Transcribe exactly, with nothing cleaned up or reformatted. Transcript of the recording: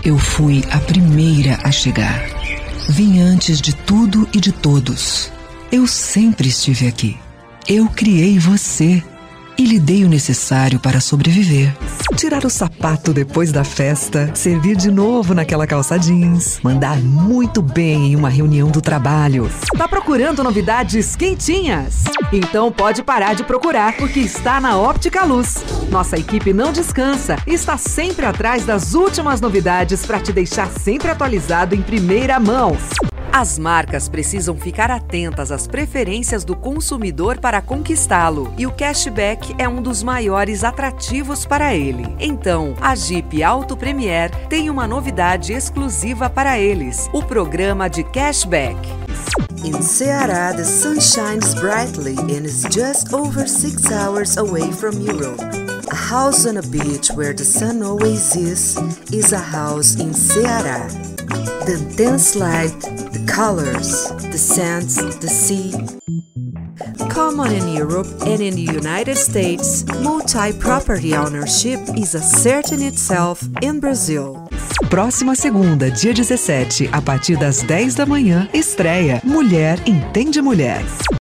Eu fui a primeira a chegar. Vim antes de tudo e de todos. Eu sempre estive aqui. Eu criei você e lhe dei o necessário para sobreviver. Tirar o sapato depois da festa, servir de novo naquela calça jeans, mandar muito bem em uma reunião do trabalho. Tá procurando novidades quentinhas? Então pode parar de procurar, porque está na Óptica Luz. Nossa equipe não descansa e está sempre atrás das últimas novidades para te deixar sempre atualizado em primeira mão. As marcas precisam ficar atentas às preferências do consumidor para conquistá-lo, e o cashback é um dos maiores atrativos para ele. Então, a Jeep Auto Premier tem uma novidade exclusiva para eles: o programa de cashback. In Ceará, the sun shines brightly and is just over six hours away from Europe. A house on a beach where the sun always is, is a house in Ceará. The intense light, the colors, the scents, the sea. Common in Europe and in the United States, multi-property ownership is asserting itself in Brazil. Próxima segunda, dia dezessete, a partir das dez da manhã, estreia Mulher Entende Mulher.